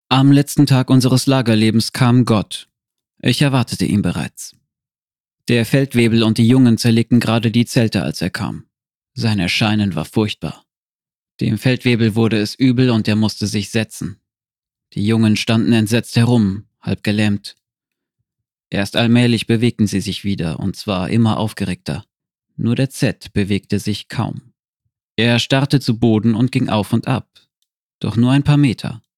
Am letzten Tag unseres Lagerlebens kam Gott. Ich erwartete ihn bereits. Der Feldwebel und die Jungen zerlegten gerade die Zelte, als er kam. Sein Erscheinen war furchtbar. Dem Feldwebel wurde es übel und er musste sich setzen. Die Jungen standen entsetzt herum, halb gelähmt. Erst allmählich bewegten sie sich wieder, und zwar immer aufgeregter. Nur der Z bewegte sich kaum. Er starrte zu Boden und ging auf und ab. Doch nur ein paar Meter.